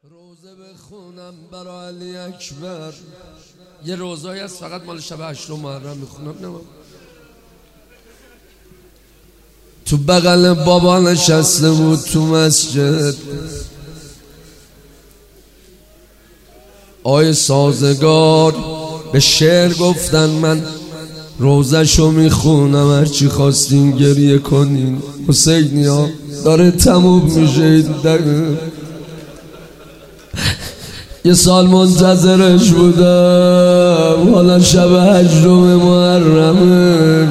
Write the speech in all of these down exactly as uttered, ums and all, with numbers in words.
روزه بخونم برای علی اکبر. یه روزایی هست فقط مال شب هشتم محرم میخونم. نمام تو بغل بابا نشسته بود تو مسجد، آی سازگار به شعر گفتن من روزشو میخونم هرچی خواستین گریه کنین. حسینی ها داره تموم میشه. یه سال منتظرش بودم، حالا شب هشتم محرمه.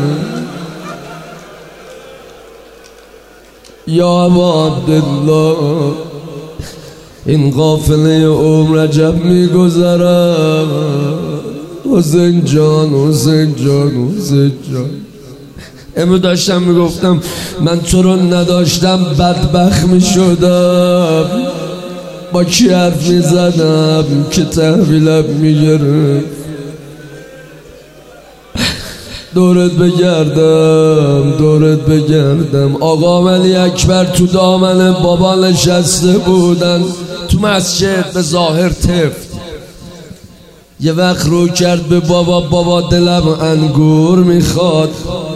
یا ابا عبدالله این قافله عمر عجب میگذرم. حسین جان حسین جان حسین جان. امروز داشتم میگفتم من تو رو نداشتم بدبخت میشدم. با کی حرف میزدم که تحویلم میگرفت. دورت بگردم دورت بگردم. آقا علی اکبر تو دامن بابا نشسته بودن تو مسجد، به ظاهر تفت. یه وقت رو کرد به بابا، بابا دلم انگور میخواد.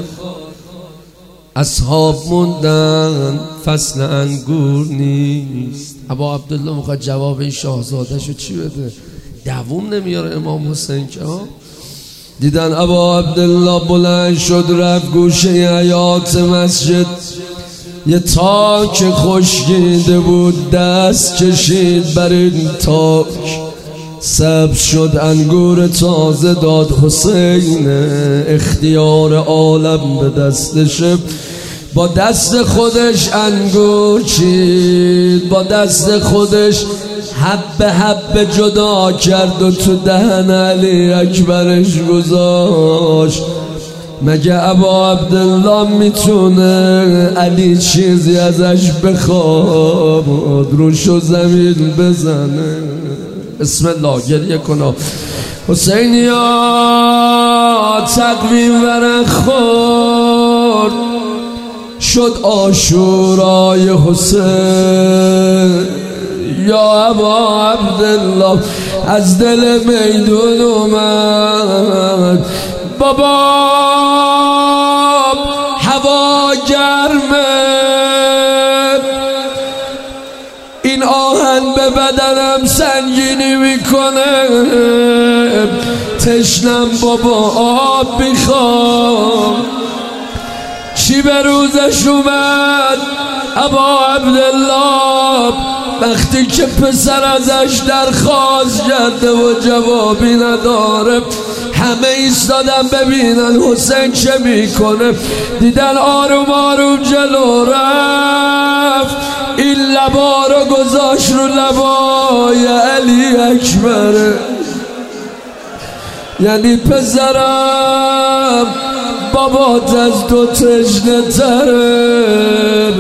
اصحاب موندن فصل انگور نیست. ابا عبدالله میخواد جواب این شاهزاده شو چی بده؟ دووم نمیاره امام حسین که ها. دیدن ابا عبدالله بلند شد رفت گوشه حیاط مسجد. یه تاک خشکیده بود دست کشید بر این تاک، سبز شد انگور تازه داد حسین. اختیار عالم به دستشه، با دست خودش انگور چید، با دست خودش حب حب جدا کرد و تو دهن علی اکبرش گذاشت. مگه ابا عبدالله میتونه علی چیزی ازش بخواد؟ روشو زمین بزنه. بسم الله گریه کنا. حسینی ها تقویم ورق خورد، شد عاشورای حسین. یا ابا عبدالله از دل میدون اومد. بابا هوا گرمه، این آهن به بدنم سنگینی میکنه. تشنم بابا آب میخوام. چی به روزش اومد ابا عبدالله وقتی که پسر ازش درخواست کرده و جوابی نداره. همه ایستادن ببینن حسین چه میکنه. دیدن آروم آروم جلو رفت، این لبا رو گذاشت رو لبای علی اکبر. یعنی پسرم بابات از تو تشنه تره.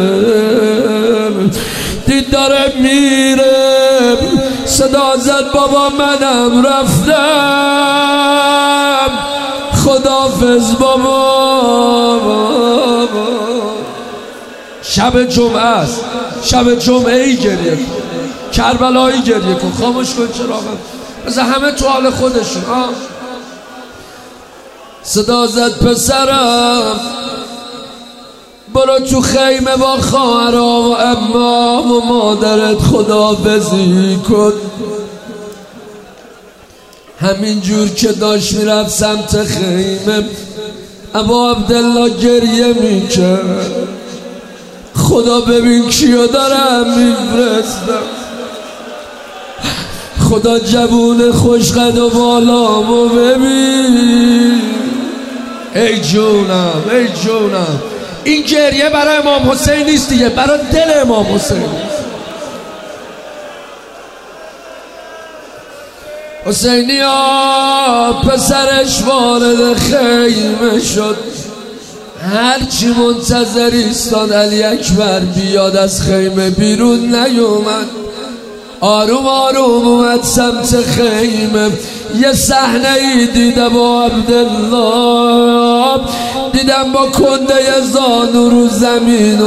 دید داره میره، صدا زد بابا منم رفتم. خداحافظ بابا. شب جمعه است، شب جمعه ای گریه کن، کربلایی گریه کن. خاموش کن چراغم، بذار همه تو حال خودشون. آه صدا زد پسرم برو تو خیمه با خواهرها و عمام و مادرت خداحافظی کن. همین جور که داشت میرفت سمت خیمه، ابا عبدالله گریه میکرد. خدا ببین کیو دارم میفرستم. خدا جوون خوشقد و بالامو ببین. ای جونم ای جونم. این گریه برای امام حسین نیست دیگه، برای دل امام حسین. حسینی ها پسرش وارد خیمه شد. هرچی منتظر ایستاد علی اکبر بیاد از خیمه بیرون نیومد. آروم آروم اومد سمت خیمه. یه صحنه ای دیده با عبدالله. دیدم با کنده زانو رو زمین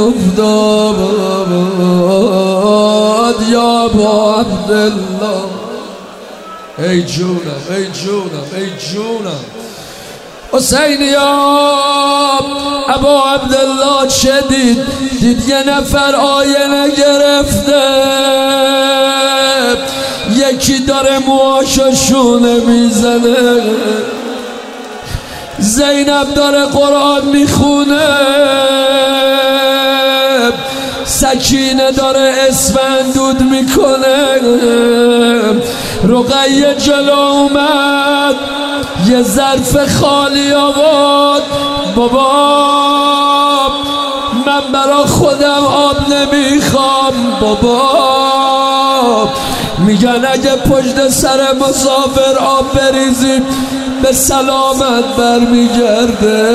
افتاد. یا ابا عبدالله، ای جونم ای جونم ای جونم حسینی ابا عبدالله چه دید؟ دید یه نفر آینه گرفته، یکی داره موهاشو شونه میزنه، زینب داره قرآن میخونه، سکینه داره اسفندود میکنه، رقیه جلو اومد یه ظرف خالی آورد. بابا من برا خودم آب نمیخوام، بابا میگن اگه پشت سر مسافر آب بریزیم به سلامت برمیگرده.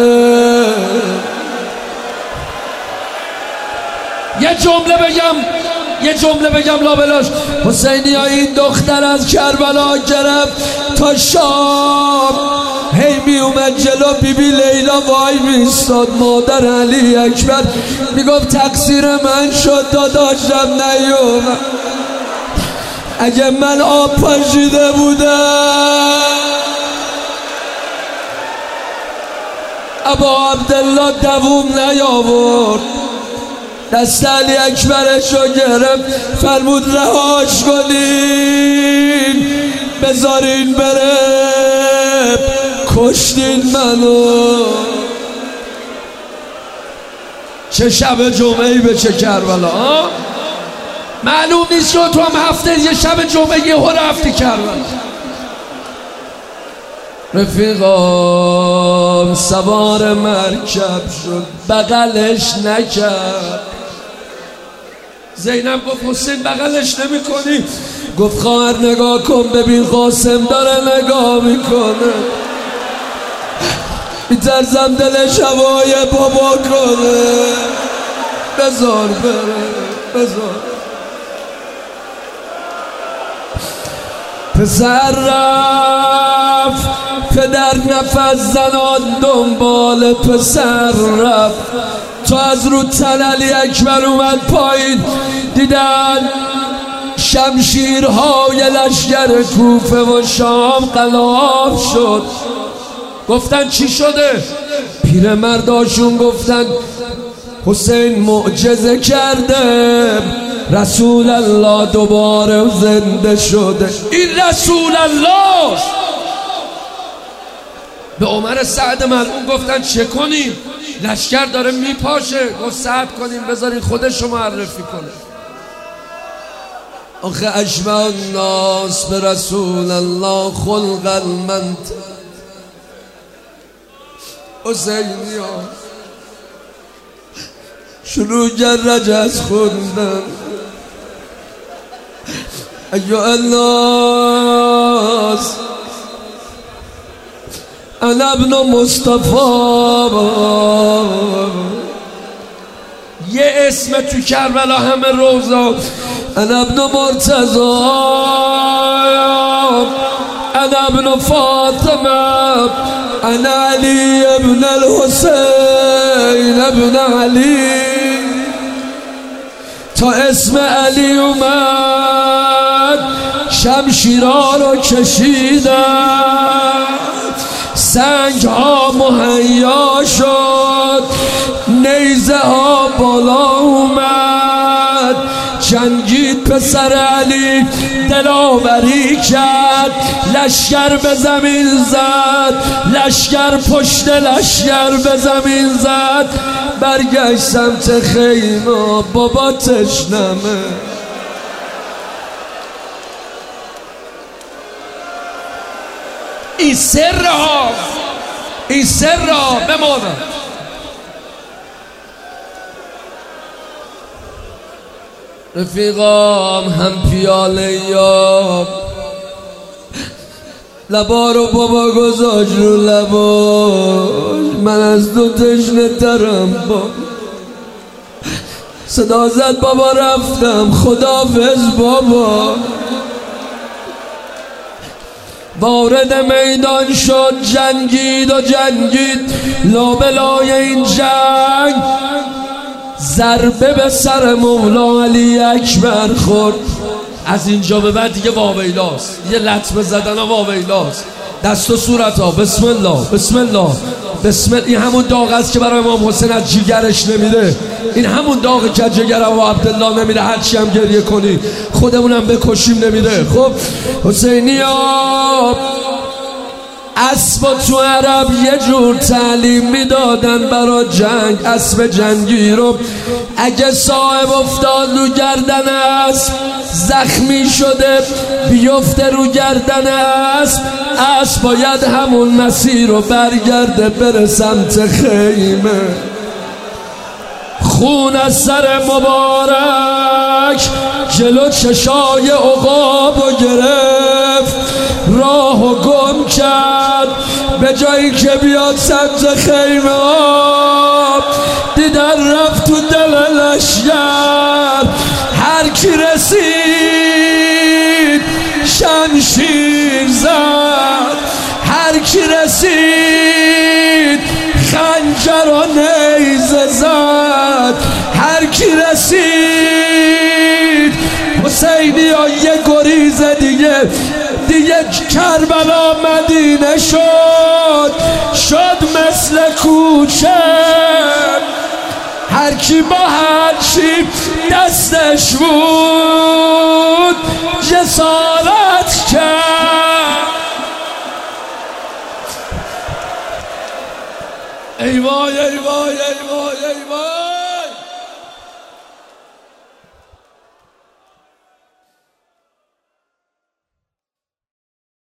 یه جمله بگم یه جمله بگم لابلاش. حسینی ها این دختر از کربلا گرفت تا شام، هی می اومد جلو بی بی لیلا وای میستاد. مادر علی اکبر میگفت تقصیر من شد داداشم نیومد، اگه من آب پاشیده بودم ابا عبدالله دووم نیاورد. دست علی اکبرشو گرفت فرمود رهاش کنین بذارین بره، کشتین منو. چه شب جمعه‌ای به چه کربلا ها؟ معلوم نیست شد تو هم هفته یه شب جمعه یه ها رفتی کربلا. رفیقام سوار مرکب شد بغلش نکرد. زینب گفت حسین بغلش نمی کنی؟ گفت خواهر نگاه کن ببین قاسم داره نگاه میکنه، میترسم دلش هوای بابا کنه، بذار بره بذار. پسر رفت پدر نفس زنان دنبال پسر رفت تا از رو تن علی اکبر اومد پایین. دیدن شمشیرهای لشگر کوفه و شام قلاب شد. گفتن چی شده؟ پیرمرداشون گفتن حسین معجزه کرده، رسول الله دوباره زنده شده. این رسول الله به عمر سعد ملعون گفتن چه کنیم؟ لشکر داره میپاشه. گفت سعد کنیم بذارین خودشو معرفی کنه. آخه اشبه الناس به رسول الله خلق المنت. حسینی ها شروع رجز خوندن. ایها الناس انا ابن مصطفی. یه اسم تو کربلا همه روزا. انا ابن مرتضی، انا ابن فاطمه، انا علی ابن الحسین ابن علی. تا اسم علی اومد شمشیرها رو کشیدن، سنگ ها مهیا شد، نیزه ها بالا اومد. جنگید پسر علی دلاوری کرد، لشکر به زمین زد، لشکر پشت لشکر به زمین زد. برگشت سمت خیمه بابا تشنمه. این سر ها این سر ها بماند. رفیقام هم پیاله یا لبا رو بابا گذاشت رو لباش، من از دو تشنه ترم با صدا زد بابا رفتم خداحافظ بابا. وارد میدان شد، جنگید و جنگید، لابلای این جنگ ضربه به سر مولا علی اکبر خورد. از اینجا به بعد دیگه واویلاست، یه لطمه زدن واویلاست، دست و صورت ها بسم الله بسم الله بسم الله. این همون داغ است که برای امام حسین از جیگرش نمیره، این همون داغ که جگر و عبدالله نمیره، هرچی هم گریه کنی خودمونم بکشیم نمیره. خب حسینی ها اسب تو عرب یه جور تعلیم میدادن برا جنگ. اسب جنگی رو اگه صاحب افتاد رو گردن اسب، زخمی شده بیفته رو گردن اسب، اسب باید همون مسیر رو برگرده بره سمت خیمه. خون از سر مبارک جلو چشای عقاب و گرفت، راه و گم کرد به جایی که بیاد سمت خیمه آب. دیدن رفت تو دل لشگر، هر کی رسید شمشیر زد، هر کی رسید خنجر و نیزه زد، هر کی رسید. حسینی ها یه گریز دیگه دیگه کربلا مدینه شد، شد مثل کوچه. هر کی با هر چی دستش بود جسارت کرد. ای وای ای وای ای وای ای وای.